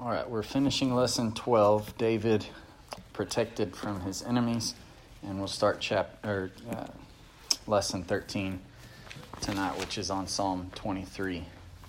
All right, we're finishing lesson 12, David protected from his enemies, and we'll start lesson 13 tonight, which is on Psalm 23.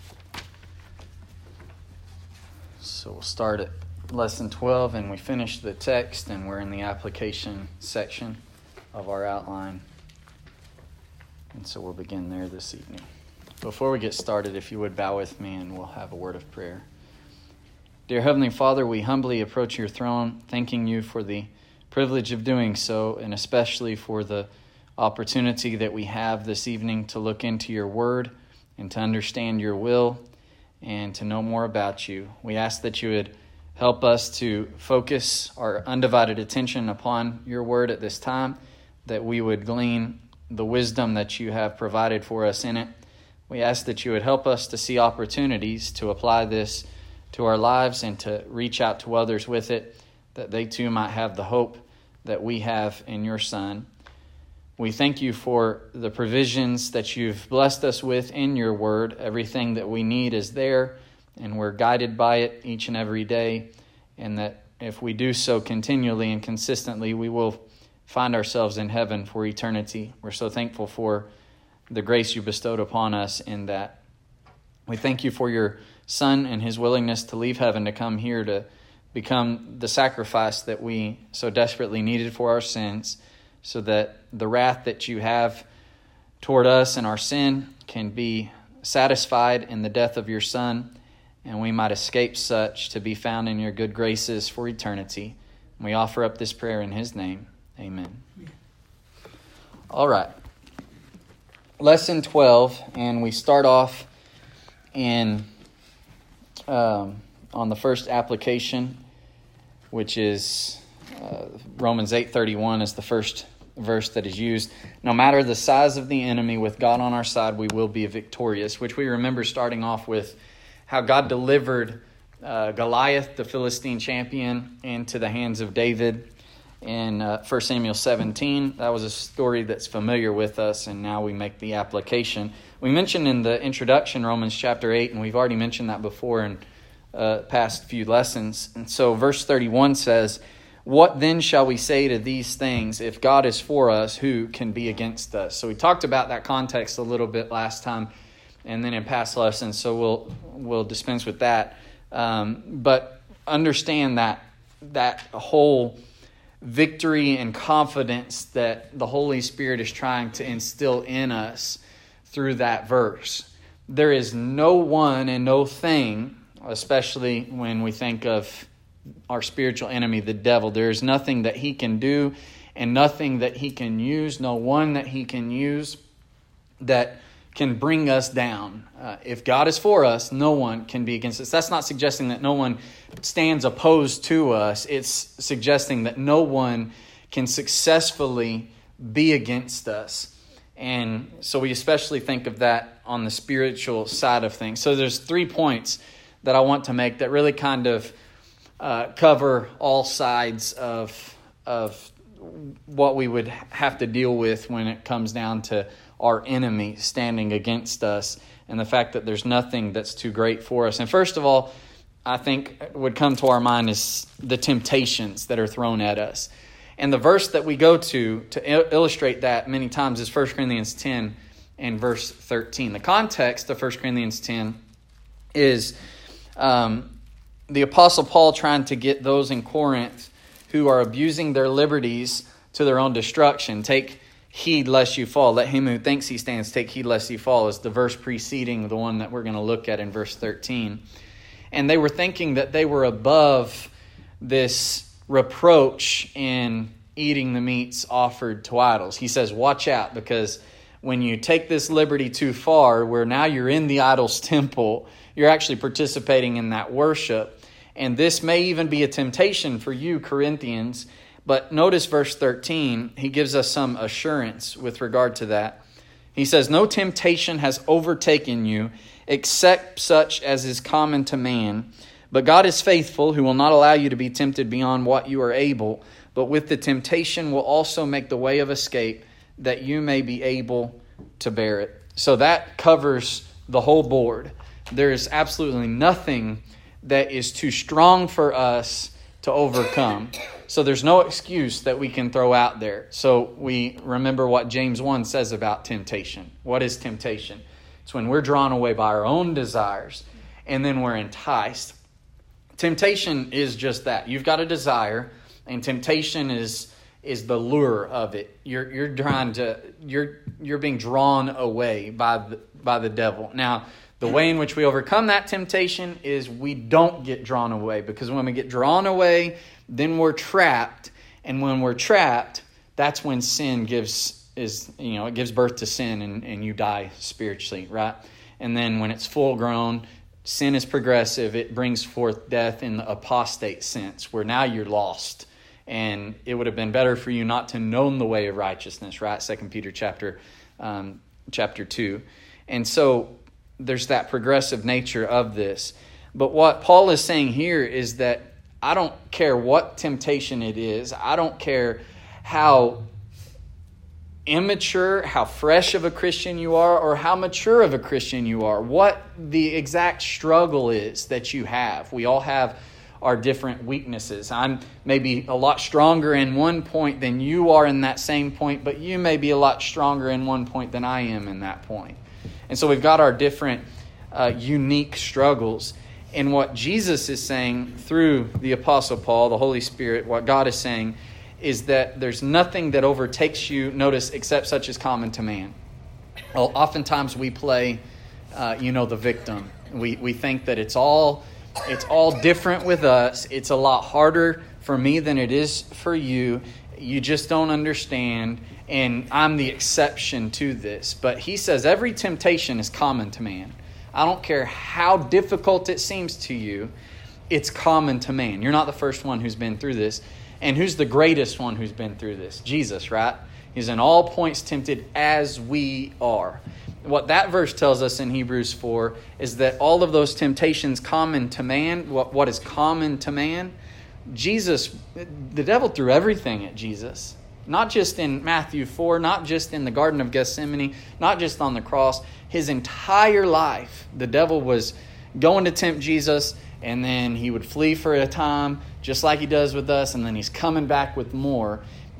So we'll start at lesson 12, and we finish the text, and we're in the application section of our outline. And so we'll begin there this evening. Before we get started, if you would bow with me, and we'll have a word of prayer. Dear Heavenly Father, we humbly approach your throne, thanking you for the privilege of doing so, and especially for the opportunity that we have this evening to look into your word and to understand your will and to know more about you. We ask that you would help us to focus our undivided attention upon your word at this time, that we would glean the wisdom that you have provided for us in it. We ask that you would help us to see opportunities to apply this to our lives and to reach out to others with it, that they too might have the hope that we have in your Son. We thank you for the provisions that you've blessed us with in your word. Everything that we need is there, and we're guided by it each and every day, and that if we do so continually and consistently, we will find ourselves in heaven for eternity. We're so thankful for the grace you bestowed upon us in that. We thank you for your Son and his willingness to leave heaven to come here to become the sacrifice that we so desperately needed for our sins, so that the wrath that you have toward us and our sin can be satisfied in the death of your Son, and we might escape such to be found in your good graces for eternity. We offer up this prayer in his name. Amen. All right. Lesson 12, and we start off on the first application, which is Romans 8:31 is the first verse that is used. No matter the size of the enemy, with God on our side, we will be victorious, which we remember starting off with how God delivered Goliath, the Philistine champion, into the hands of David in 1 Samuel 17. That was a story that's familiar with us, and now we make the application. We mentioned in the introduction Romans chapter 8, and we've already mentioned that before in past few lessons. And so verse 31 says, "What then shall we say to these things? If God is for us, who can be against us?" So we talked about that context a little bit last time and then in past lessons, so we'll dispense with that. But understand that whole victory and confidence that the Holy Spirit is trying to instill in us through that verse. There is no one and no thing, especially when we think of our spiritual enemy, the devil. There is nothing that he can do and nothing that he can use, no one that he can use that can bring us down. If God is for us, no one can be against us. That's not suggesting that no one stands opposed to us. It's suggesting that no one can successfully be against us. And so we especially think of that on the spiritual side of things. So there's 3 points that I want to make that really kind of cover all sides of what we would have to deal with when it comes down to our enemy standing against us and the fact that there's nothing that's too great for us. And first of all, I think would come to our mind is the temptations that are thrown at us. And the verse that we go to illustrate that many times is 1 Corinthians 10 and verse 13. The context of 1 Corinthians 10 is the Apostle Paul trying to get those in Corinth who are abusing their liberties to their own destruction. Take heed lest you fall. Let him who thinks he stands take heed lest he fall, is the verse preceding the one that we're going to look at in verse 13. And they were thinking that they were above this reproach in eating the meats offered to idols. He says, watch out, because when you take this liberty too far, where now you're in the idol's temple, you're actually participating in that worship. And this may even be a temptation for you, Corinthians. But notice verse 13, he gives us some assurance with regard to that. He says, no temptation has overtaken you except such as is common to man. But God is faithful, who will not allow you to be tempted beyond what you are able, but with the temptation will also make the way of escape, that you may be able to bear it. So that covers the whole board. There is absolutely nothing that is too strong for us to overcome. So there's no excuse that we can throw out there. So we remember what James 1 says about temptation. What is temptation? It's when we're drawn away by our own desires and then we're enticed. Temptation is just that. You've got a desire, and temptation is the lure of it. You're being drawn away by the devil. Now, the way in which we overcome that temptation is we don't get drawn away, because when we get drawn away, then we're trapped, and when we're trapped, that's when sin gives birth to sin, and you die spiritually, right? And then when it's full grown, sin is progressive. It brings forth death in the apostate sense, where now you're lost. And it would have been better for you not to know the way of righteousness, right? 2 Peter chapter 2. And so there's that progressive nature of this. But what Paul is saying here is that I don't care what temptation it is. I don't care how immature, how fresh of a Christian you are, or how mature of a Christian you are. What the exact struggle is that you have. We all have our different weaknesses. I'm maybe a lot stronger in one point than you are in that same point, but you may be a lot stronger in one point than I am in that point. And so we've got our different unique struggles. And what Jesus is saying through the Apostle Paul, the Holy Spirit, what God is saying is that there's nothing that overtakes you, notice, except such as common to man. Well, oftentimes we play, the victim. We think that it's all different with us. It's a lot harder for me than it is for you. You just don't understand, and I'm the exception to this. But he says every temptation is common to man. I don't care how difficult it seems to you, it's common to man. You're not the first one who's been through this. And who's the greatest one who's been through this? Jesus, right? He's in all points tempted as we are. What that verse tells us in Hebrews 4 is that all of those temptations common to man, what is common to man, Jesus, the devil threw everything at Jesus. Not just in Matthew 4, not just in the Garden of Gethsemane, not just on the cross. His entire life, the devil was going to tempt Jesus, and then he would flee for a time, just like he does with us, and then he's coming back with more.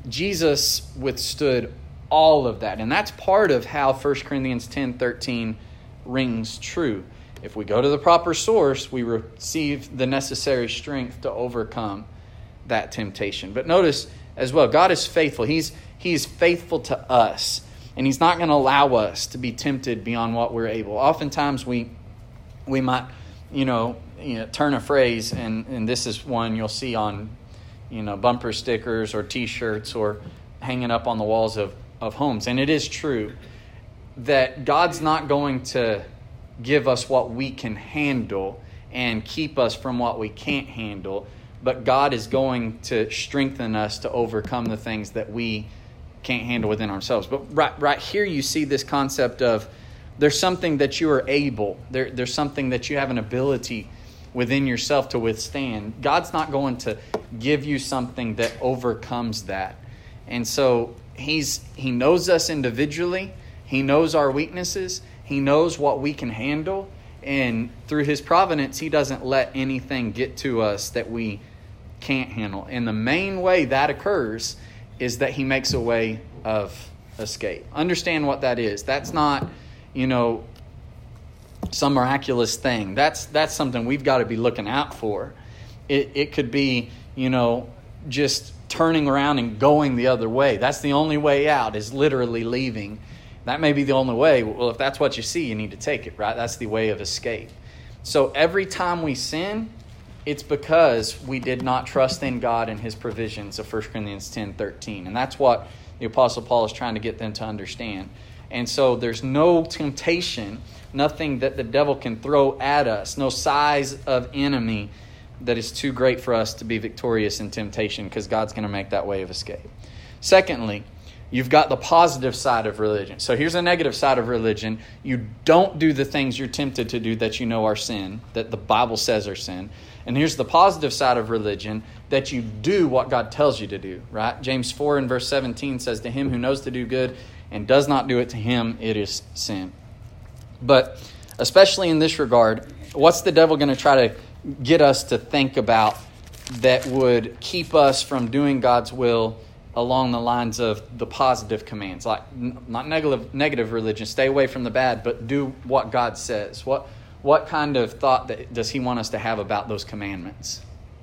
Jesus withstood all of that. And that's part of how 1 Corinthians 10:13 rings true. If we go to the proper source, we receive the necessary strength to overcome that temptation. But notice as well, God is faithful. He's faithful to us. And He's not going to allow us to be tempted beyond what we're able. Oftentimes we might, turn a phrase, and this is one you'll see on, bumper stickers or T-shirts or hanging up on the walls of homes. And it is true that God's not going to give us what we can handle and keep us from what we can't handle, but God is going to strengthen us to overcome the things that we can't handle within ourselves. But right here you see this concept of there's something that you are able, there's something that you have an ability within yourself to withstand. God's not going to give you something that overcomes that. And so He knows us individually. He knows our weaknesses. He knows what we can handle. And through His providence, He doesn't let anything get to us that we can't handle. And the main way that occurs is that He makes a way of escape. Understand what that is. That's not, some miraculous thing. That's something we've got to be looking out for. It could be, just turning around and going the other way. That's the only way out, is literally leaving. That may be the only way. Well, if that's what you see, you need to take it, right? That's the way of escape. So every time we sin, it's because we did not trust in God and His provisions of 1 Corinthians 10:13. And that's what the Apostle Paul is trying to get them to understand. And so there's no temptation, nothing that the devil can throw at us, no size of enemy that is too great for us to be victorious in temptation, because God's going to make that way of escape. Secondly, you've got the positive side of religion. So here's a negative side of religion. You don't do the things you're tempted to do that you know are sin, that the Bible says are sin. And here's the positive side of religion, that you do what God tells you to do, right? James 4 and verse 17 says, "To him who knows to do good and does not do it, to him it is sin." But especially in this regard, what's the devil going to try to get us to think about that would keep us from doing God's will along the lines of the positive commands, like not negative religion, stay away from the bad, but do what God says? What kind of thought does he want us to have about those commandments?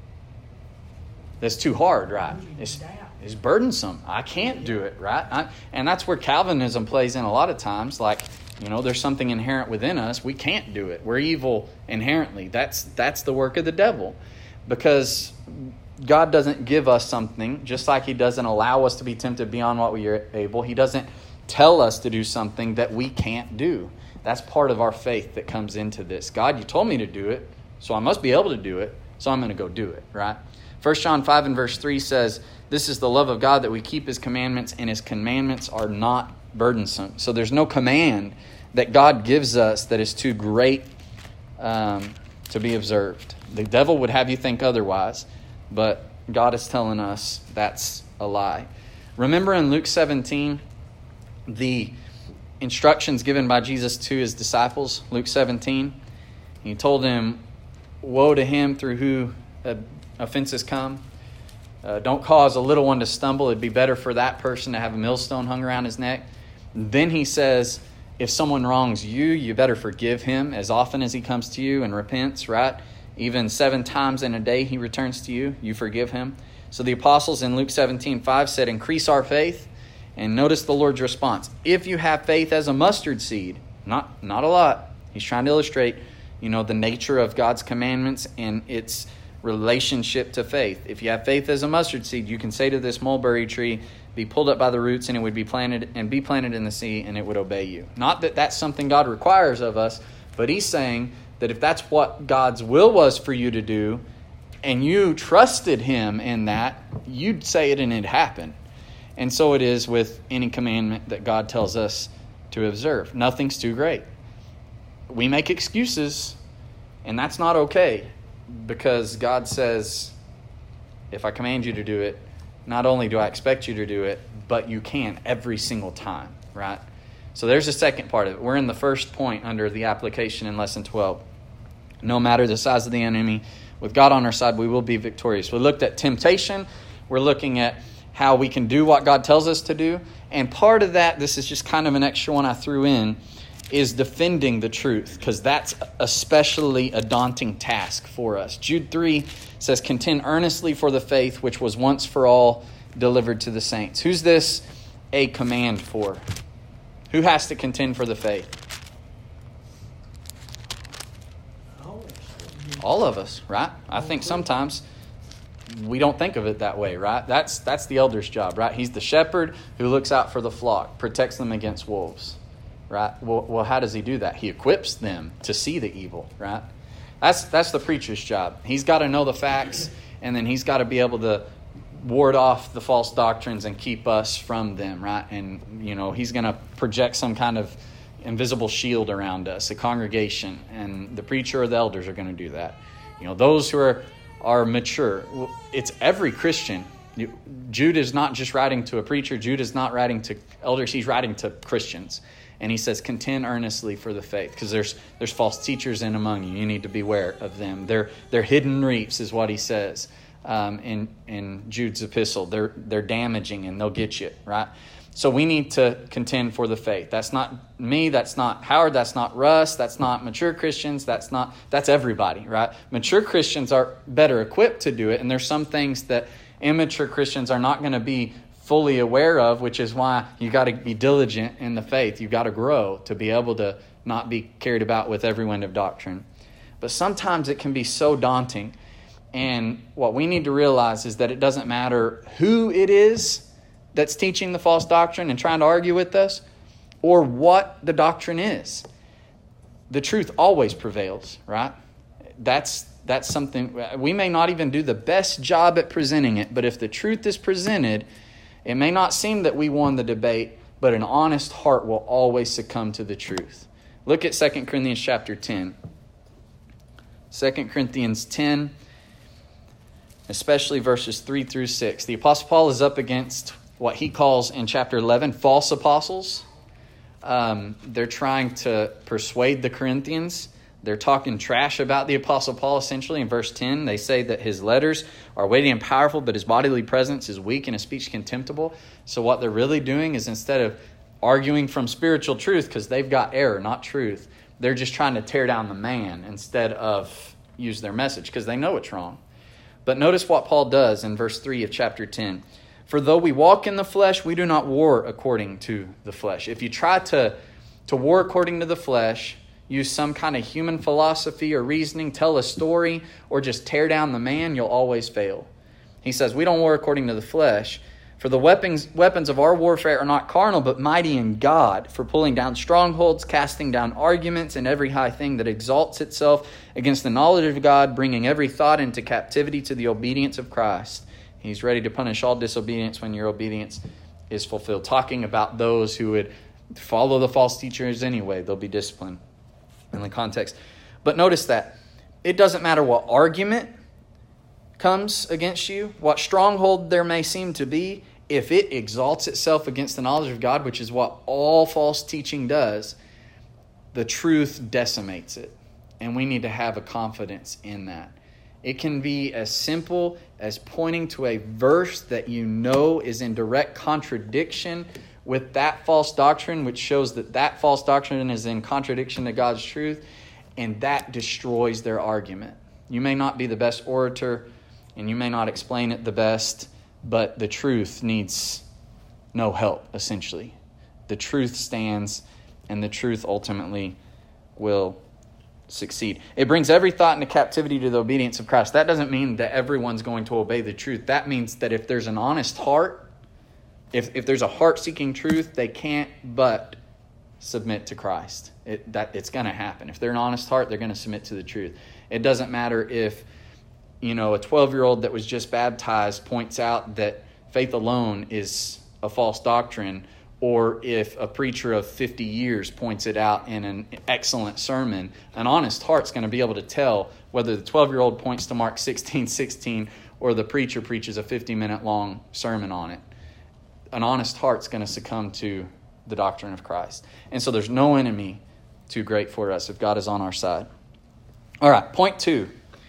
That's too hard, right? It's burdensome. I can't do it, right? And that's where Calvinism plays in a lot of times. Like, there's something inherent within us. We can't do it. We're evil inherently. That's the work of the devil. Because God doesn't give us something, just like he doesn't allow us to be tempted beyond what we are able. He doesn't tell us to do something that we can't do. That's part of our faith that comes into this. God, you told me to do it, so I must be able to do it, so I'm going to go do it, right? 1 John 5 and verse 3 says, this is the love of God, that we keep his commandments, and his commandments are not burdensome. So there's no command that God gives us that is too great to be observed. The devil would have you think otherwise, but God is telling us that's a lie. Remember in Luke 17, the instructions given by Jesus to his disciples, Luke 17. He told them, woe to him through who offenses come. Don't cause a little one to stumble. It'd be better for that person to have a millstone hung around his neck. Then he says, if someone wrongs you, you better forgive him as often as he comes to you and repents, right? Even 7 times in a day he returns to you, you forgive him. So the apostles in Luke 17:5 said, increase our faith. And notice the Lord's response. If you have faith as a mustard seed, not a lot. He's trying to illustrate, the nature of God's commandments and its relationship to faith. If you have faith as a mustard seed, you can say to this mulberry tree, be pulled up by the roots, and it would be planted in the sea, and it would obey you. Not that that's something God requires of us, but he's saying that if that's what God's will was for you to do, and you trusted him in that, you'd say it and it'd happen. And so it is with any commandment that God tells us to observe. Nothing's too great. We make excuses, and that's not okay, because God says, if I command you to do it, not only do I expect you to do it, but you can every single time, right? So there's the second part of it. We're in the first point under the application in Lesson 12. No matter the size of the enemy, with God on our side, we will be victorious. We looked at temptation. We're looking at how we can do what God tells us to do. And part of that, this is just kind of an extra one I threw in, is defending the truth, because that's especially a daunting task for us. Jude 3 says, contend earnestly for the faith which was once for all delivered to the saints. Who's this a command for? Who has to contend for the faith? All of us, right? I think sometimes we don't think of it that way, right? That's the elder's job, right? He's the shepherd who looks out for the flock, protects them against wolves, right? Well, how does he do that? He equips them to see the evil, right? That's the preacher's job. He's got to know the facts, and then he's got to be able to ward off the false doctrines and keep us from them, right? And, he's going to project some kind of invisible shield around us, a congregation, and the preacher or the elders are going to do that. Those who are mature. It's every Christian. Jude is not just writing to a preacher. Jude is not writing to elders. He's writing to Christians. And he says, contend earnestly for the faith, because there's false teachers in among you. You need to beware of them. They're hidden reefs, is what he says in Jude's epistle. They're damaging, and they'll get you, right? So we need to contend for the faith. That's not me. That's not Howard. That's not Russ. That's not mature Christians. That's everybody, right? Mature Christians are better equipped to do it. And there's some things that immature Christians are not going to be fully aware of, which is why you got to be diligent in the faith. You've got to grow to be able to not be carried about with every wind of doctrine. But sometimes it can be so daunting. And what we need to realize is that it doesn't matter who it is that's teaching the false doctrine and trying to argue with us, or what the doctrine is. The truth always prevails, right? That's something, we may not even do the best job at presenting it, but if the truth is presented, it may not seem that we won the debate, but an honest heart will always succumb to the truth. Look at 2 Corinthians chapter 10. 2 Corinthians 10, especially verses 3 through 6. The Apostle Paul is up against what he calls in chapter 11 false apostles. They're trying to persuade the Corinthians They're talking trash about the Apostle Paul, essentially. In verse 10, they say that his letters are weighty and powerful, but his bodily presence is weak and his speech contemptible. So what they're really doing is, instead of arguing from spiritual truth, because they've got error, not truth, they're just trying to tear down the man instead of use their message, because they know it's wrong. But notice what Paul does in verse 3 of chapter 10. For though we walk in the flesh, we do not war according to the flesh. If you try to war according to the flesh, use some kind of human philosophy or reasoning, tell a story, or just tear down the man, you'll always fail. He says, we don't war according to the flesh. For the weapons of our warfare are not carnal, but mighty in God, for pulling down strongholds, casting down arguments, and every high thing that exalts itself against the knowledge of God, bringing every thought into captivity to the obedience of Christ. He's ready to punish all disobedience when your obedience is fulfilled. Talking about those who would follow the false teachers anyway, they'll be disciplined in the context. But notice that it doesn't matter what argument comes against you, what stronghold there may seem to be, if it exalts itself against the knowledge of God, which is what all false teaching does, the truth decimates it. And we need to have a confidence in that. It can be as simple as pointing to a verse that you know is in direct contradiction with that false doctrine, which shows that that false doctrine is in contradiction to God's truth, and that destroys their argument. You may not be the best orator, and you may not explain it the best, but the truth needs no help, essentially. The truth stands, and the truth ultimately will succeed. It brings every thought into captivity to the obedience of Christ. That doesn't mean that everyone's going to obey the truth. That means that if there's an honest heart, if there's a heart seeking truth, they can't but submit to Christ. It's going to happen. If they're an honest heart, they're going to submit to the truth. It doesn't matter if, a 12-year-old that was just baptized points out that faith alone is a false doctrine, or if a preacher of 50 years points it out in an excellent sermon. An honest heart's going to be able to tell whether the 12-year-old points to Mark 16:16 or the preacher preaches a 50-minute long sermon on it. An honest heart's going to succumb to the doctrine of Christ. And so there's no enemy too great for us if God is on our side. All right, point 2.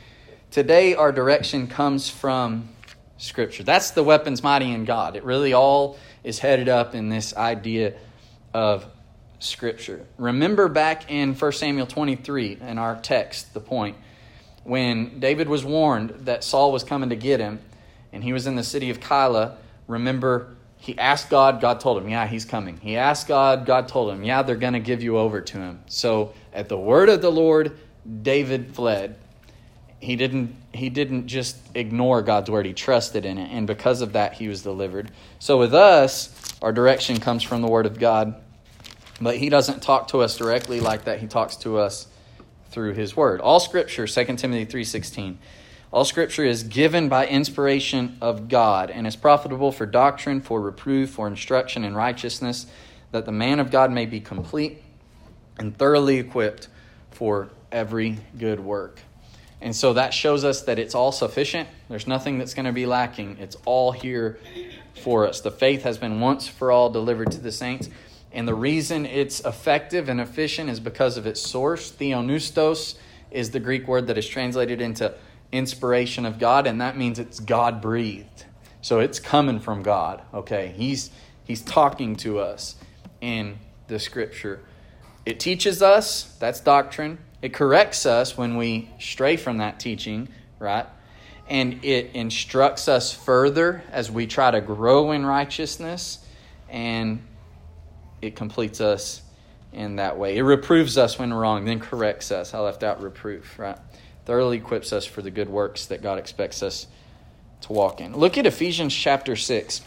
Today our direction comes from Scripture. That's the weapons mighty in God. It really all is headed up in this idea of Scripture. Remember back in 1 Samuel 23, in our text, the point, when David was warned that Saul was coming to get him, and he was in the city of Keilah. Remember, he asked God, God told him, yeah, he's coming. He asked God, God told him, yeah, they're going to give you over to him. So at the word of the Lord, David fled. He didn't just ignore God's word. He trusted in it. And because of that, he was delivered. So with us, our direction comes from the word of God. But he doesn't talk to us directly like that. He talks to us through his word. All Scripture, 2 Timothy 3:16. All Scripture is given by inspiration of God and is profitable for doctrine, for reproof, for instruction in righteousness, that the man of God may be complete and thoroughly equipped for every good work. And so that shows us that it's all sufficient. There's nothing that's going to be lacking. It's all here for us. The faith has been once for all delivered to the saints. And the reason it's effective and efficient is because of its source. Theopneustos is the Greek word that is translated into inspiration of God, and that means it's God-breathed. So it's coming from God, okay? He's talking to us in the Scripture. It teaches us, that's doctrine. It corrects us when we stray from that teaching, right? And it instructs us further as we try to grow in righteousness, and it completes us in that way. It reproves us when wrong, then corrects us. I left out reproof, right? Thoroughly equips us for the good works that God expects us to walk in. Look at Ephesians chapter 6.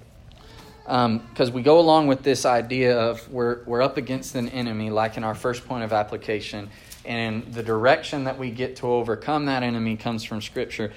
Because we go along with this idea of we're up against an enemy, like in our first point of application, and the direction that we get to overcome that enemy comes from Scripture.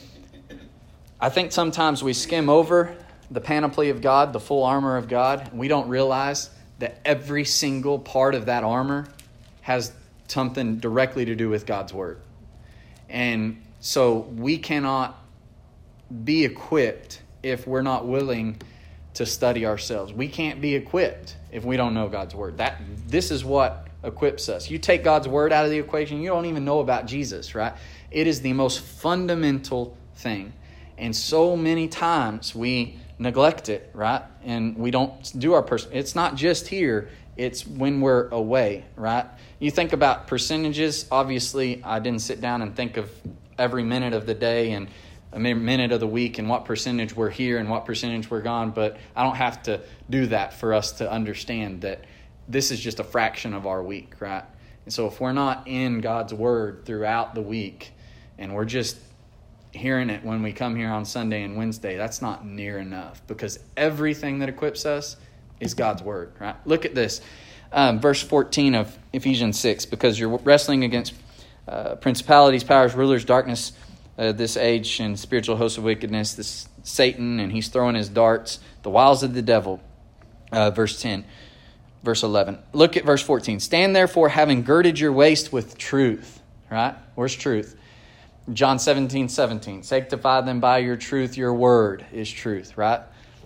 I think sometimes we skim over the panoply of God, the full armor of God. We don't realize that every single part of that armor has something directly to do with God's Word. And so we cannot be equipped if we're not willing to study ourselves. We can't be equipped if we don't know God's Word. This is what equips us. You take God's word out of the equation, you don't even know about Jesus, right? It is the most fundamental thing. And so many times we neglect it, right? And we don't do our it's not just here, it's when we're away, right? You think about percentages. Obviously, I didn't sit down and think of every minute of the day and a minute of the week and what percentage we're here and what percentage we're gone, but I don't have to do that for us to understand that this is just a fraction of our week, right? And so if we're not in God's word throughout the week and we're just hearing it when we come here on Sunday and Wednesday, that's not near enough, because everything that equips us is God's word, right? Look at this, verse 14 of Ephesians 6, because you're wrestling against principalities, powers, rulers, darkness, this age, and spiritual hosts of wickedness, this Satan, and he's throwing his darts, the wiles of the devil. Verse 10, verse 11. Look at verse 14. Stand therefore, having girded your waist with truth, right? Where's truth? John 17:17. Sanctify them by your truth. Your word is truth, right?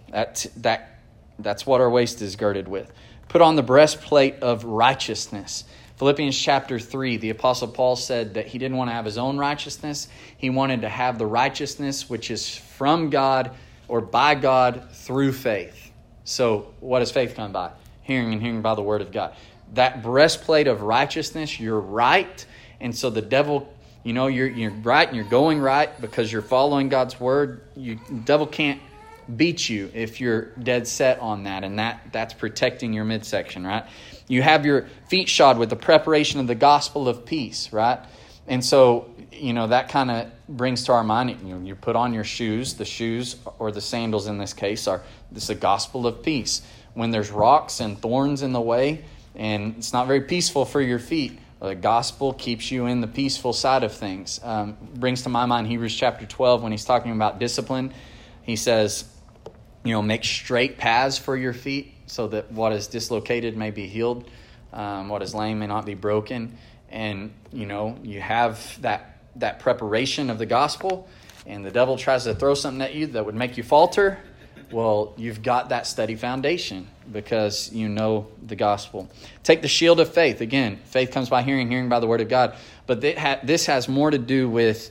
That's what our waist is girded with. Put on the breastplate of righteousness. Philippians chapter 3, the Apostle Paul said that he didn't want to have his own righteousness. He wanted to have the righteousness which is from God or by God through faith. So what does faith come by? Hearing, and hearing by the word of God. That breastplate of righteousness, you're right. And so the devil, you're right and you're going right because you're following God's word. The devil can't beat you if you're dead set on that. And that's protecting your midsection, right? You have your feet shod with the preparation of the gospel of peace, right? And so, that kind of brings to our mind, you put on your shoes. The shoes, or the sandals in this case, this is a gospel of peace. When there's rocks and thorns in the way, and it's not very peaceful for your feet, the gospel keeps you in the peaceful side of things. Brings to my mind Hebrews chapter 12 when he's talking about discipline. He says, make straight paths for your feet so that what is dislocated may be healed, what is lame may not be broken. And, you have that preparation of the gospel, and the devil tries to throw something at you that would make you falter. Well, you've got that steady foundation because you know the gospel. Take the shield of faith. Again, faith comes by hearing, hearing by the word of God. But this has more to do with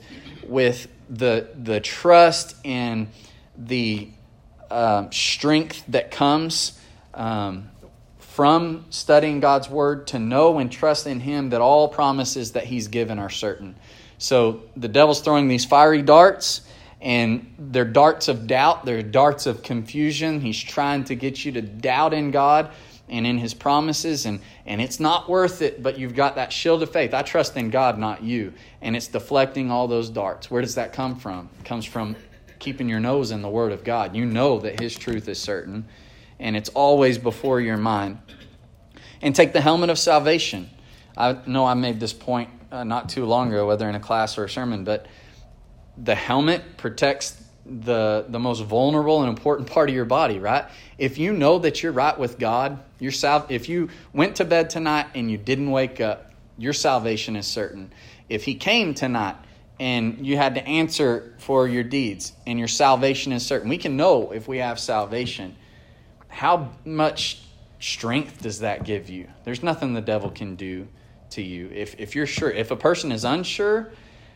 the trust and the strength that comes from studying God's word, to know and trust in him that all promises that he's given are certain. So the devil's throwing these fiery darts, and they're darts of doubt. They're darts of confusion. He's trying to get you to doubt in God and in his promises, and it's not worth it, but you've got that shield of faith. I trust in God, not you. And it's deflecting all those darts. Where does that come from? It comes from keeping your nose in the word of God. You know that his truth is certain, and it's always before your mind. And take the helmet of salvation. I know I made this point not too long ago, whether in a class or a sermon, but the helmet protects the most vulnerable and important part of your body, right? If you know that you're right with God, if you went to bed tonight and you didn't wake up, your salvation is certain. If he came tonight and you had to answer for your deeds and your salvation is certain, we can know if we have salvation. How much strength does that give you? There's nothing the devil can do to you. If you're sure, if a person is unsure,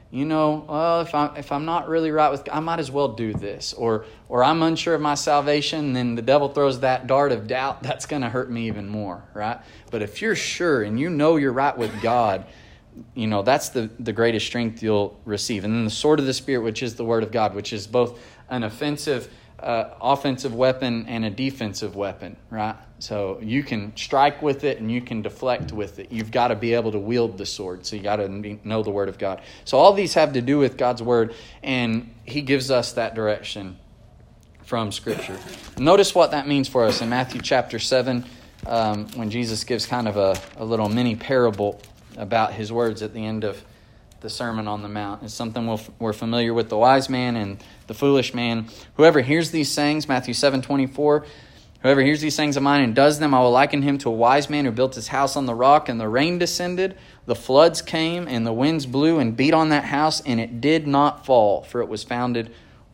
if I'm not really right with God, I might as well do this. Or I'm unsure of my salvation, then the devil throws that dart of doubt. That's going to hurt me even more, right? But if you're sure and you know you're right with God, that's the greatest strength you'll receive. And then the sword of the Spirit, which is the word of God, which is both an offensive weapon and a defensive weapon, right? So you can strike with it and you can deflect with it. You've got to be able to wield the sword. So you got to know the word of God. So all these have to do with God's word, and he gives us that direction from Scripture. Notice what that means for us in Matthew chapter 7, when Jesus gives kind of a little mini parable about his words at the end of the Sermon on the Mount. It's something we're familiar with, the wise man and the foolish man. Whoever hears these sayings, Matthew 7:24, whoever hears these sayings of mine and does them, I will liken him to a wise man who built his house on the rock, and the rain descended, the floods came, and the winds blew and beat on that house, and it did not fall, for it was founded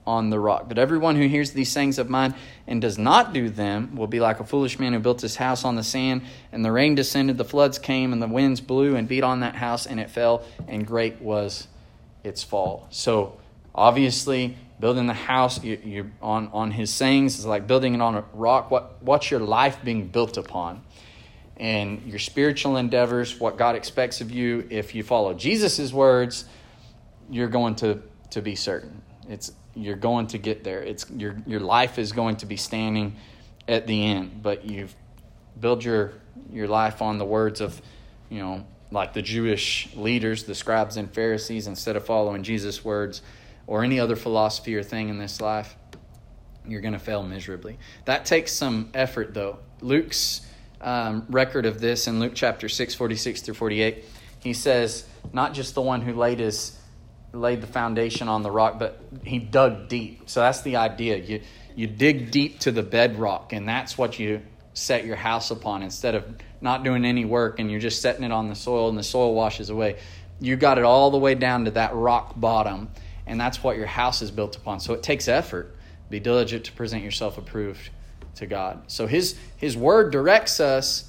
on the rock. But everyone who hears these sayings of mine and does not do them will be like a foolish man who built his house on the sand, and the rain descended, the floods came, and the winds blew and beat on that house, and it fell, and great was its fall. So obviously, building the house you on his sayings is like building it on a rock. What's your life being built upon? And your spiritual endeavors, what God expects of you, if you follow Jesus' words, you're going to be certain. You're going to get there. Your life is going to be standing at the end. But you've built your life on the words of, like the Jewish leaders, the scribes and Pharisees, instead of following Jesus' words or any other philosophy or thing in this life, you're going to fail miserably. That takes some effort, though. Luke's record of this in Luke chapter 6, 46 through 48, he says, not just the one who laid the foundation on the rock, but he dug deep. So that's the idea. You dig deep to the bedrock, and that's what you set your house upon, instead of not doing any work and you're just setting it on the soil and the soil washes away. You got it all the way down to that rock bottom, and that's what your house is built upon. So it takes effort. Be diligent to present yourself approved to God. So his word directs us,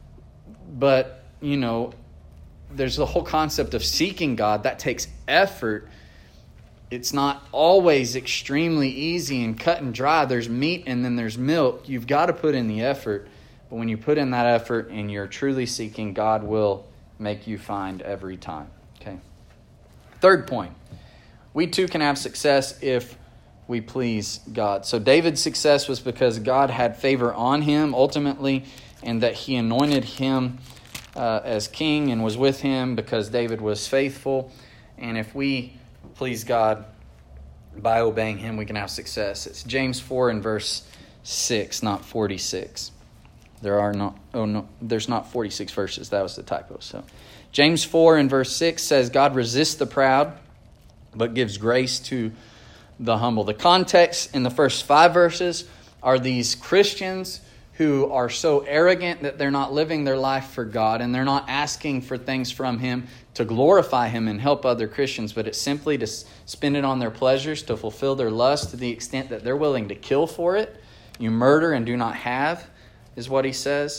but there's the whole concept of seeking God. That takes effort. It's not always extremely easy and cut and dry. There's meat and then there's milk. You've got to put in the effort. But when you put in that effort and you're truly seeking, God will make you find every time. Okay. Third point. We too can have success if we please God. So David's success was because God had favor on him ultimately, and that he anointed him as king and was with him because David was faithful. And if we please God by obeying him, we can have success. It's James 4 and verse 6, not 46. There's not 46 verses. That was the typo. So James 4 and verse 6 says, God resists the proud, but gives grace to the humble. The context in the first 5 verses are these Christians who are so arrogant that they're not living their life for God, and they're not asking for things from him to glorify him and help other Christians, but it's simply to spend it on their pleasures, to fulfill their lust to the extent that they're willing to kill for it. You murder and do not have, is what he says.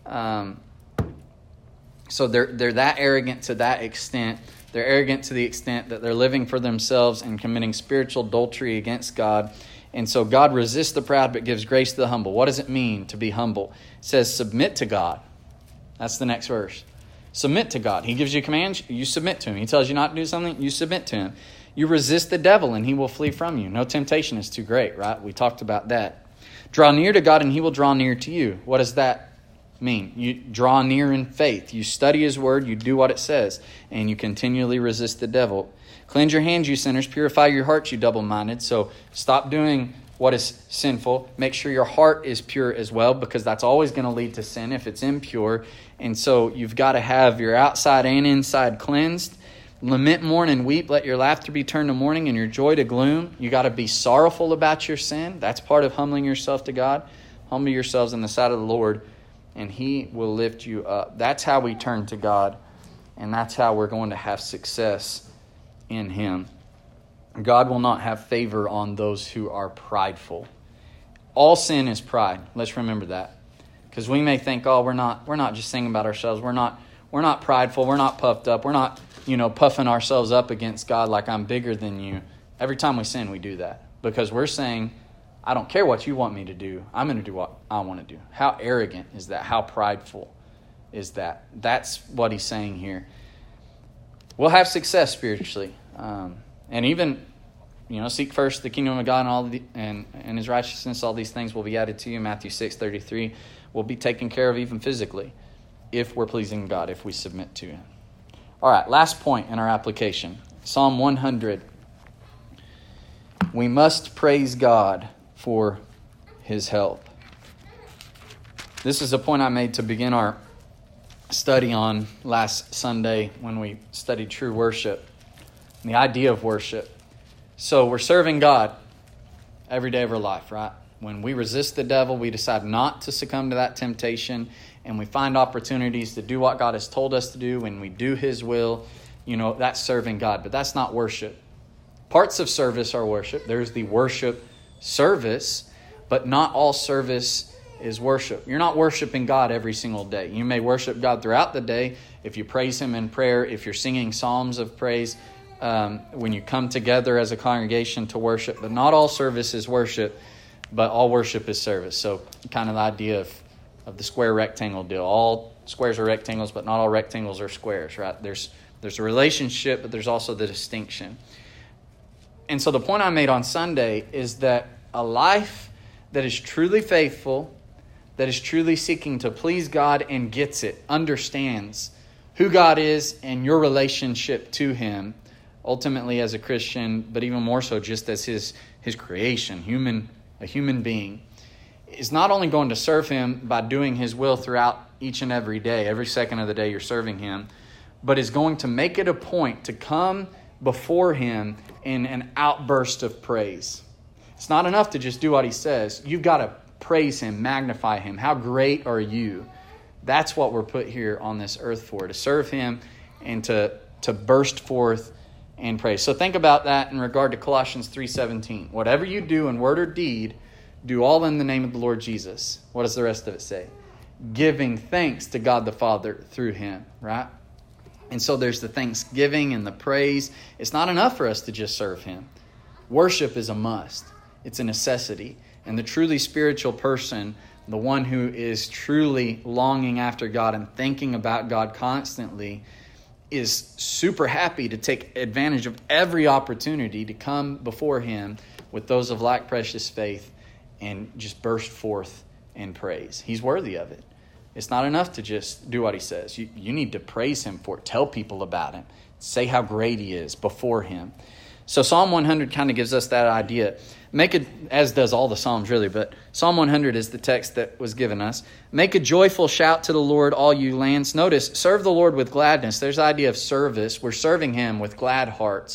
So they're that arrogant to that extent. They're arrogant to the extent that they're living for themselves and committing spiritual adultery against God. And so God resists the proud but gives grace to the humble. What does it mean to be humble? It says submit to God. That's the next verse. Submit to God. He gives you commands, you submit to him. He tells you not to do something, you submit to him. You resist the devil and he will flee from you. No temptation is too great, right? We talked about that. Draw near to God and he will draw near to you. What does that mean? You draw near in faith. You study his word, you do what it says, and you continually resist the devil. Cleanse your hands, you sinners. Purify your hearts, you double-minded. So stop doing what is sinful. Make sure your heart is pure as well, because that's always going to lead to sin if it's impure. And so you've got to have your outside and inside cleansed. Lament, mourn, and weep. Let your laughter be turned to mourning and your joy to gloom. You got to be sorrowful about your sin. That's part of humbling yourself to God. Humble yourselves in the sight of the Lord, and he will lift you up. That's how we turn to God, and that's how we're going to have success in him. God will not have favor on those who are prideful. All sin is pride. Let's remember that. Because we may think, we're not just singing about ourselves. We're not prideful. We're not puffed up. We're not, puffing ourselves up against God like I'm bigger than you. Every time we sin, we do that. Because we're saying, I don't care what you want me to do. I'm going to do what I want to do. How arrogant is that? How prideful is that? That's what he's saying here. We'll have success spiritually. And even, seek first the kingdom of God and his righteousness. All these things will be added to you. Matthew 6:33 will be taken care of even physically if we're pleasing God, if we submit to him. All right, last point in our application. Psalm 100. We must praise God for his help. This is a point I made to begin our study on last Sunday when we studied true worship and the idea of worship. So we're serving God every day of our life, right? When we resist the devil, we decide not to succumb to that temptation, and we find opportunities to do what God has told us to do. When we do his will, that's serving God. But that's not worship. Parts of service are worship. There's the worship service, but not all service is worship. You're not worshiping God every single day. You may worship God throughout the day if you praise Him in prayer, if you're singing psalms of praise, when you come together as a congregation to worship. But not all service is worship, but all worship is service. So kind of the idea of the square rectangle deal. All squares are rectangles, but not all rectangles are squares, right? There's a relationship, but there's also the distinction. And so the point I made on Sunday is that a life that is truly faithful, that is truly seeking to please God and gets it, understands who God is and your relationship to Him, ultimately as a Christian, but even more so just as His creation, a human being, is not only going to serve Him by doing His will throughout each and every day, every second of the day you're serving Him, but is going to make it a point to come before Him in an outburst of praise. It's not enough to just do what He says. You've got to praise Him, magnify Him. How great are you? That's what we're put here on this earth for, to serve Him and to burst forth in praise. So think about that in regard to Colossians 3:17. Whatever you do in word or deed, do all in the name of the Lord Jesus. What does the rest of it say? Giving thanks to God the Father through Him, right? And so there's the thanksgiving and the praise. It's not enough for us to just serve Him. Worship is a must. It's a necessity. And the truly spiritual person, the one who is truly longing after God and thinking about God constantly, is super happy to take advantage of every opportunity to come before Him with those of like precious faith and just burst forth in praise. He's worthy of it. It's not enough to just do what He says. You need to praise Him for it. Tell people about Him. Say how great He is before Him. So Psalm 100 kind of gives us that idea. Make it, as does all the Psalms really, but Psalm 100 is the text that was given us. Make a joyful shout to the Lord, all you lands. Notice, serve the Lord with gladness. There's the idea of service. We're serving Him with glad hearts.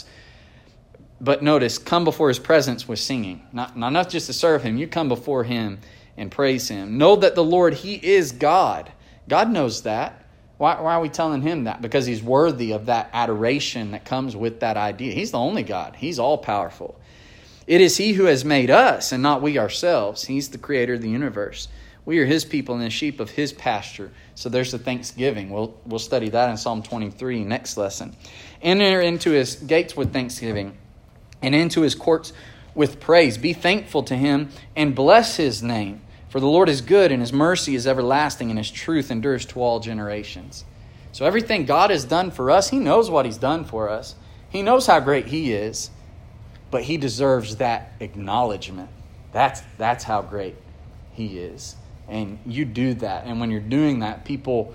But notice, come before His presence with singing. Not just to serve Him. You come before Him and praise Him. Know that the Lord, He is God. God knows that. Why are we telling Him that? Because He's worthy of that adoration that comes with that idea. He's the only God. He's all-powerful. It is He who has made us and not we ourselves. He's the creator of the universe. We are His people and the sheep of His pasture. So there's the thanksgiving. We'll study that in Psalm 23 next lesson. Enter into His gates with thanksgiving and into His courts with praise. Be thankful to Him and bless His name. For the Lord is good and His mercy is everlasting and His truth endures to all generations. So everything God has done for us, He knows what He's done for us. He knows how great He is. But He deserves that acknowledgement. That's how great He is. And you do that. And when you're doing that, people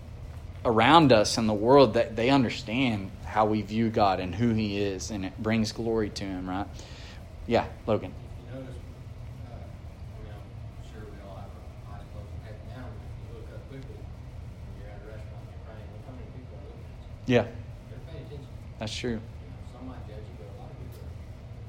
around us in the world, that they understand how we view God and who He is. And it brings glory to Him, right? Yeah, Logan. You notice, I'm sure we all have our eyes closed and head down. If you look up quickly, when you're at a restaurant, you're praying, look how many people are looking at you. Yeah, They're paying attention. that's true. Some might judge you, but a lot of people are.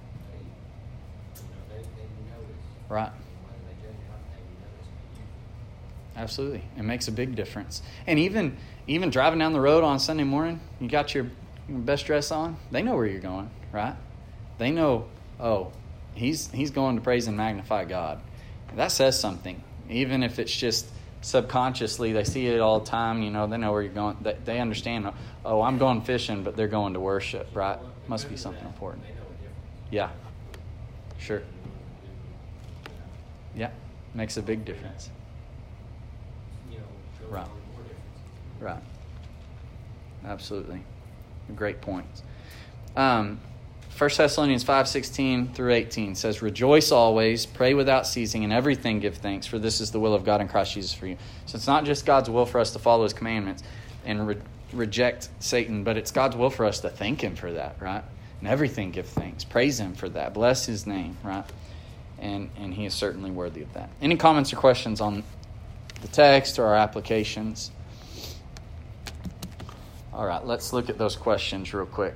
They notice. Right. Whether they judge you or not, they notice you. Absolutely. It makes a big difference. And even driving down the road on Sunday morning, you got your best dress on, they know where you're going, right? They know, oh, he's going to praise and magnify God. That says something. Even if it's just subconsciously, they see it all the time, they know where you're going. They understand, oh, I'm going fishing, but they're going to worship, right? Must be something important. They know a difference. Yeah, sure. Yeah, makes a big difference. Show Right. more difference. Right. Absolutely. Great points. 1 Thessalonians 5:16 through 18 says, rejoice always, pray without ceasing, and everything give thanks, for this is the will of God in Christ Jesus for you. So it's not just God's will for us to follow His commandments and reject Satan, but it's God's will for us to thank Him for that, right? And everything give thanks. Praise Him for that. Bless His name, right? And He is certainly worthy of that. Any comments or questions on the text or our applications? All right, let's look at those questions real quick.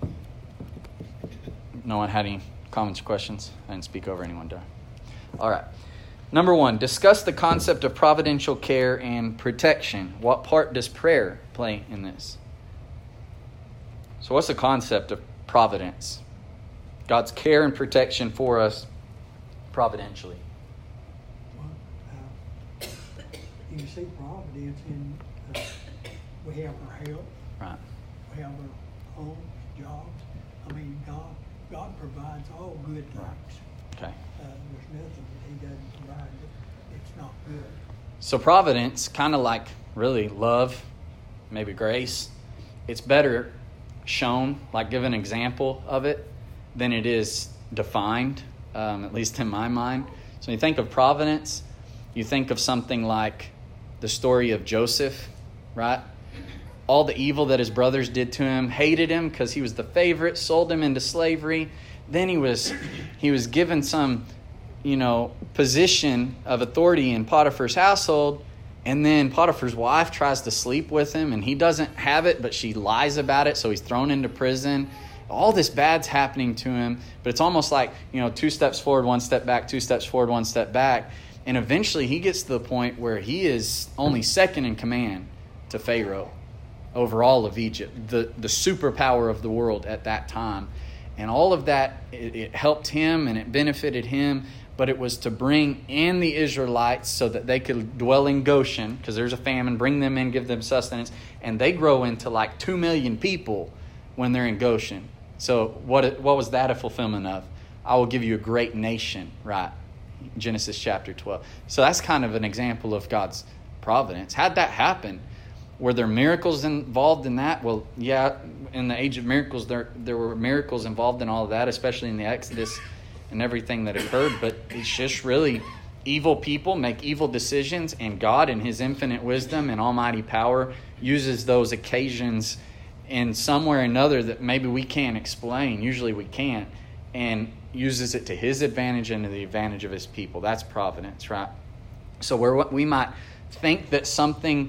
No one had any comments or questions? I didn't speak over anyone, did I? All right. Number 1, discuss the concept of providential care and protection. What part does prayer play in this? So what's the concept of providence? God's care and protection for us providentially. Well, you can see providence in we have our health, Right. we have our homes, jobs. I mean, God provides all good things. Okay. There's nothing that He doesn't provide that it's not good. So providence, kind of like really love, maybe grace, it's better shown, like give an example of it, than it is defined, at least in my mind. So when you think of providence, you think of something like the story of Joseph, right? All the evil that his brothers did to him, hated him because he was the favorite, sold him into slavery. Then he was given some, position of authority in Potiphar's household. And then Potiphar's wife tries to sleep with him, and he doesn't have it, but she lies about it, so he's thrown into prison. All this bad's happening to him, but it's almost like, 2 steps forward, 1 step back, 2 steps forward, 1 step back. And eventually he gets to the point where he is only second in command to Pharaoh over all of Egypt, the superpower of the world at that time. And all of that, it helped him and it benefited him, but it was to bring in the Israelites so that they could dwell in Goshen, because there's a famine, bring them in, give them sustenance, and they grow into like 2 million people when they're in Goshen. So what was that a fulfillment of? I will give you a great nation, right? Genesis chapter 12. So that's kind of an example of God's providence. How'd that happen? Were there miracles involved in that? Well, yeah, in the age of miracles, there were miracles involved in all of that, especially in the Exodus and everything that occurred. But it's just really evil people make evil decisions, and God in His infinite wisdom and almighty power uses those occasions in some way or another that maybe we can't explain. Usually we can't. And uses it to His advantage and to the advantage of His people. That's providence, right? So where we might think that something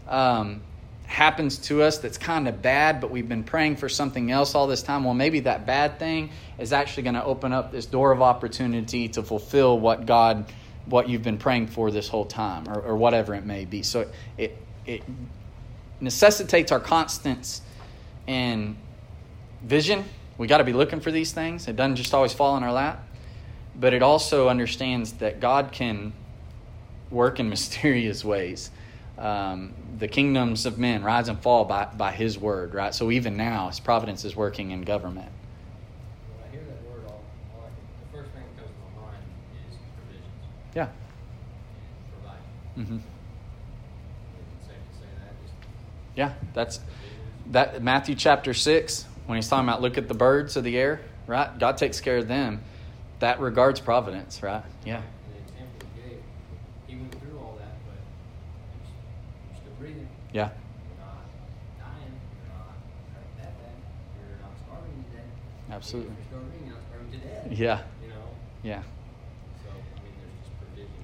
happens to us that's kind of bad, but we've been praying for something else all this time, well, maybe that bad thing is actually going to open up this door of opportunity to fulfill what you've been praying for this whole time, or whatever it may be. So it necessitates our constance in vision. We got to be looking for these things. It doesn't just always fall in our lap, but it also understands that God can work in mysterious ways. The kingdoms of men rise and fall by His word, right? So even now, His providence is working in government. When I hear that word, the first thing that comes to my mind is provisions. Yeah. And provide. Mm-hmm. Is it safe to say that? Just Yeah, that's provisions? that Matthew chapter 6, when He's talking about look at the birds of the air, right? God takes care of them. That regards providence, right? Yeah. And the example He gave, He went through all that, but you're still breathing. Yeah. You're not dying. You're not hurt that bad. You're not starving to death. Absolutely. If you're starving, you're not starving to death. Yeah. Yeah. So, there's just provision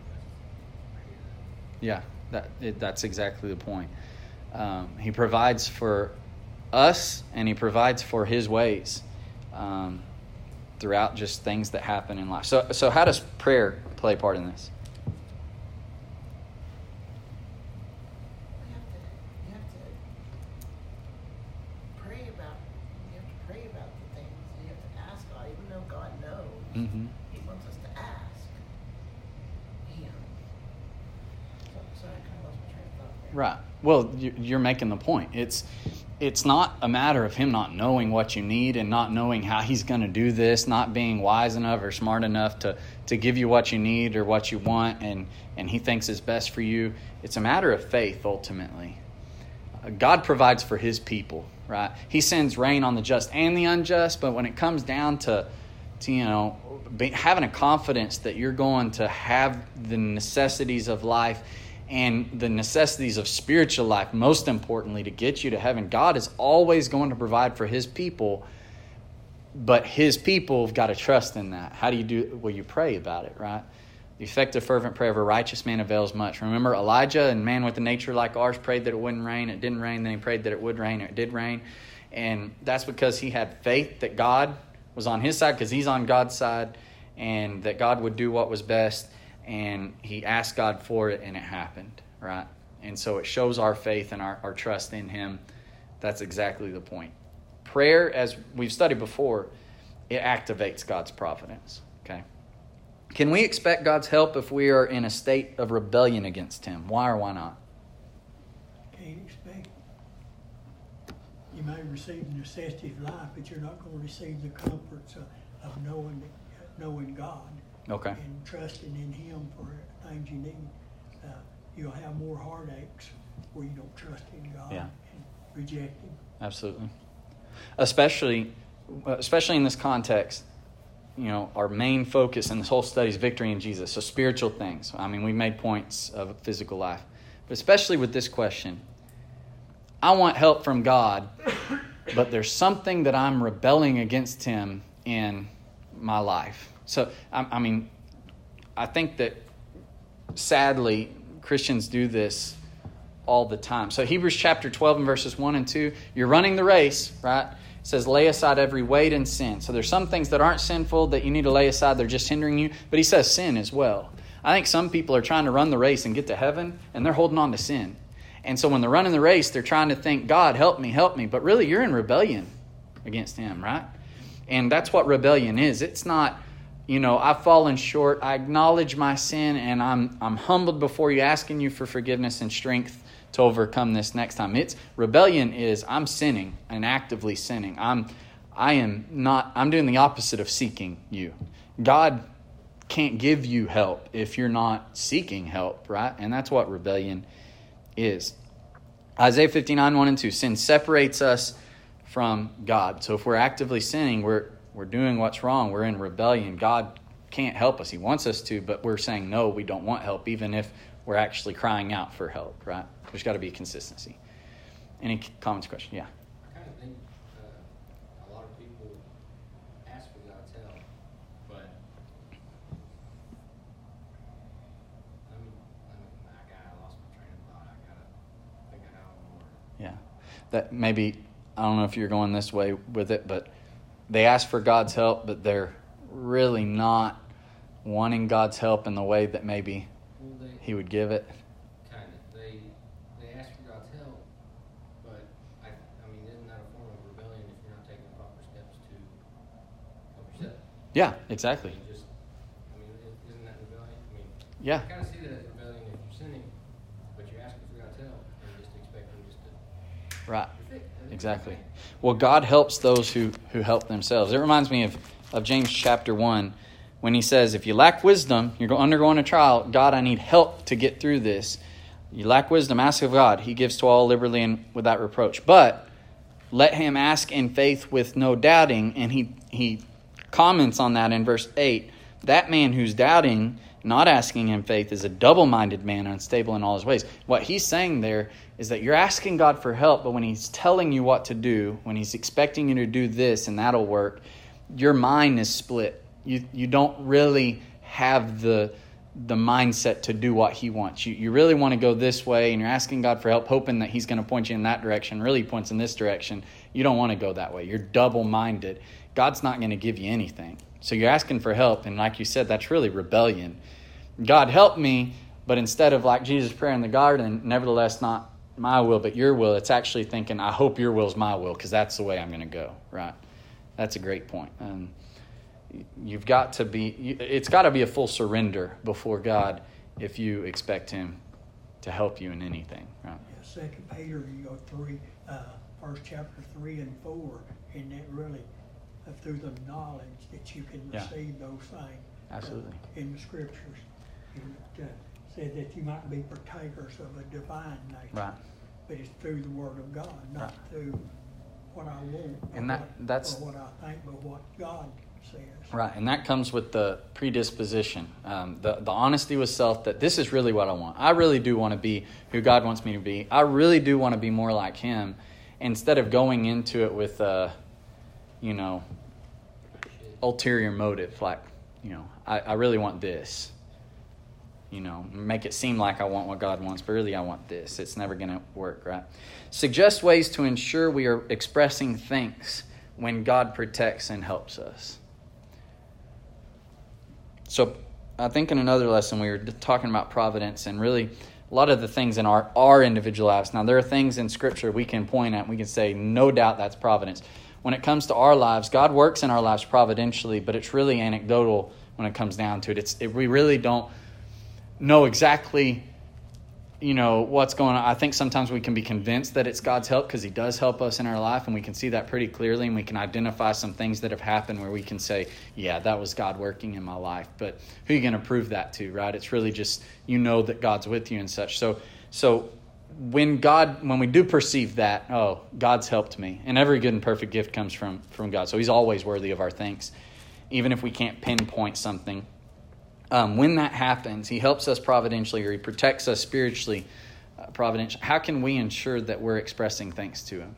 there. I hear that. That's exactly the point. He provides for us, and He provides for His ways throughout just things that happen in life. So how does prayer play a part in this? You have to pray about the things. You have to ask God, even though God knows. Mm-hmm. He wants us to ask Him. So I kind of lost my train of thought there. Right. Well, you're making the point. It's not a matter of Him not knowing what you need and not knowing how He's going to do this, not being wise enough or smart enough to give you what you need or what you want and He thinks is best for you. It's a matter of faith, ultimately. God provides for His people, right? He sends rain on the just and the unjust, but when it comes down to having a confidence that you're going to have the necessities of life and the necessities of spiritual life, most importantly, to get you to heaven, God is always going to provide for His people, but His people have got to trust in that. How do you do? Well, you pray about it, right? The effective, fervent prayer of a righteous man avails much. Remember Elijah, a man with a nature like ours, prayed that it wouldn't rain. It didn't rain. Then he prayed that it would rain. It did rain. And that's because he had faith that God was on his side, because he's on God's side, and that God would do what was best. And he asked God for it, and it happened, right? And so it shows our faith and our trust in Him. That's exactly the point. Prayer, as we've studied before, it activates God's providence. Okay. Can we expect God's help if we are in a state of rebellion against Him? Why or why not? Can't expect. You may receive the necessity of life, but you're not going to receive the comforts of knowing God. Okay. And trusting in Him for things you need. You'll have more heartaches where you don't trust in God and reject Him. Absolutely. Especially in this context, our main focus in this whole study is victory in Jesus. So spiritual things. I mean, we made points of physical life. But especially with this question, I want help from God, but there's something that I'm rebelling against Him in my life. So, I think that sadly, Christians do this all the time. So Hebrews chapter 12 and verses 1 and 2, you're running the race, right? It says, lay aside every weight and sin. So there's some things that aren't sinful that you need to lay aside. They're just hindering you. But he says sin as well. I think some people are trying to run the race and get to heaven, and they're holding on to sin. And so when they're running the race, they're trying to think, God, help me. But really, you're in rebellion against Him, right? And that's what rebellion is. It's not, I've fallen short. I acknowledge my sin, and I'm humbled before you, asking you for forgiveness and strength to overcome this next time. Rebellion is I'm sinning and actively sinning. I'm doing the opposite of seeking you. God can't give you help if you're not seeking help, right? And that's what rebellion is. Isaiah 59, 1 and 2, sin separates us from God. So if we're actively sinning, we're doing what's wrong. We're in rebellion. God can't help us. He wants us to, but we're saying, no, we don't want help, even if we're actually crying out for help, right? There's got to be consistency. Any comments, questions? Yeah. I kind of think a lot of people ask for God's help, but I lost my train of thought. I got to figure it out more. Yeah. That maybe, I don't know if you're going this way with it, but they ask for God's help, but they're really not wanting God's help in the way that maybe He would give it. Kind of. They ask for God's help, but isn't that a form of rebellion if you're not taking the proper steps to help yourself? Yeah, exactly. Isn't that rebellion? Yeah. I kind of see that as rebellion if you're sinning, but you're asking for God's help and just expecting just to. Right. Exactly. Well, God helps those who help themselves. It reminds me of James chapter 1 when he says, if you lack wisdom, you're undergoing a trial. God, I need help to get through this. You lack wisdom, ask of God. He gives to all liberally and without reproach. But let him ask in faith with no doubting. And he comments on that in verse 8. That man who's doubting, not asking in faith, is a double-minded man, unstable in all his ways. What he's saying there is that you're asking God for help, but when He's telling you what to do, when He's expecting you to do this and that'll work, your mind is split. You don't really have the mindset to do what He wants. You really want to go this way, and you're asking God for help, hoping that He's going to point you in that direction. Really He points in this direction. You don't want to go that way. You're double-minded. God's not going to give you anything. So you're asking for help, and like you said, that's really rebellion. God, help me, but instead of like Jesus' prayer in the garden, nevertheless not my will but your will, it's actually thinking, I hope your will is my will, because that's the way I'm going to go, right? That's a great point. It's got to be a full surrender before God if you expect Him to help you in anything, right? Yeah, 2 Peter, you go first chapter 3 and 4, and that really through the knowledge that you can receive those things. Absolutely. In the Scriptures, it said that you might be partakers of a divine nature. Right. But it's through the Word of God, not through what I want and that's or what I think, but what God says. Right, and that comes with the predisposition, the honesty with self that this is really what I want. I really do want to be who God wants me to be. I really do want to be more like Him, instead of going into it with ulterior motive, like, I really want this. Make it seem like I want what God wants, but really I want this. It's never going to work, right? Suggest ways to ensure we are expressing thanks when God protects and helps us. So I think in another lesson we were talking about providence and really a lot of the things in our individual lives. Now there are things in Scripture we can point at and we can say, no doubt that's providence. when it comes to our lives, God works in our lives providentially, but it's really anecdotal when it comes down to it. We really don't know exactly, what's going on. I think sometimes we can be convinced that it's God's help because he does help us in our life, and we can see that pretty clearly, and we can identify some things that have happened where we can say, yeah, that was God working in my life. But who are you going to prove that to, right? It's really just, that God's with you and such. So when we do perceive that, oh, God's helped me, and every good and perfect gift comes from God. So he's always worthy of our thanks, even if we can't pinpoint something. When that happens, he helps us providentially, or he protects us spiritually providentially. How can we ensure that we're expressing thanks to him?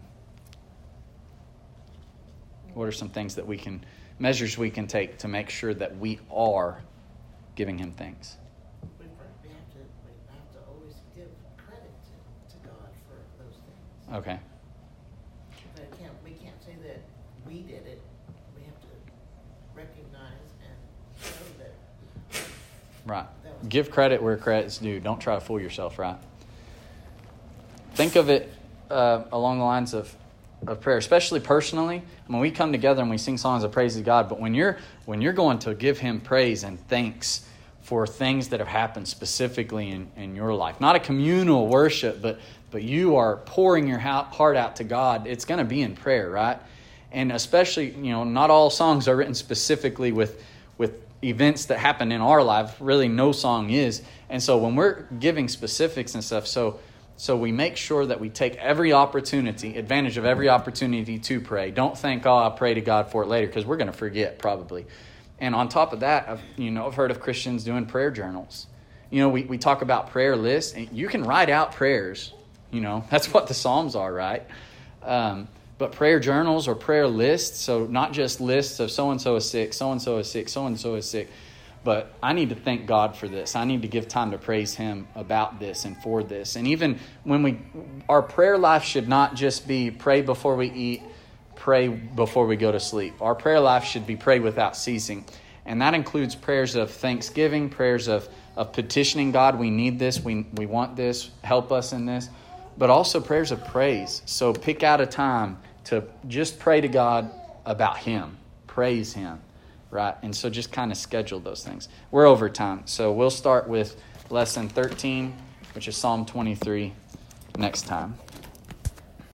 What are some things measures we can take to make sure that we are giving him thanks? We have to always give credit to God for those things. Okay. But we can't say that we did it. We have to recognize and show that. Right. Give credit where credit's due. Don't try to fool yourself, right? Think of it along the lines of prayer, especially personally. When we come together and we sing songs of praise to God, but when you're going to give him praise and thanks for things that have happened specifically in your life, not a communal worship, but you are pouring your heart out to God, it's going to be in prayer, right? And especially, not all songs are written specifically with events that happen in our life. Really, no song is. And so when we're giving specifics and stuff, so we make sure that we take advantage of every opportunity to pray. Don't think, I'll pray to God for it later, because we're going to forget probably. And on top of that, I've heard of Christians doing prayer journals. We talk about prayer lists, and you can write out prayers. That's what the Psalms are, right? But prayer journals or prayer lists, so not just lists of so-and-so is sick, so-and-so is sick, so-and-so is sick, but I need to thank God for this. I need to give time to praise him about this and for this. And even when our prayer life should not just be pray before we eat, pray before we go to sleep. Our prayer life should be pray without ceasing. And that includes prayers of thanksgiving, prayers of petitioning God, we need this, we want this, help us in this. But also prayers of praise. So pick out a time to just pray to God about him, praise him, right? And so just kind of schedule those things. We're over time, so we'll start with lesson 13, which is Psalm 23, next time.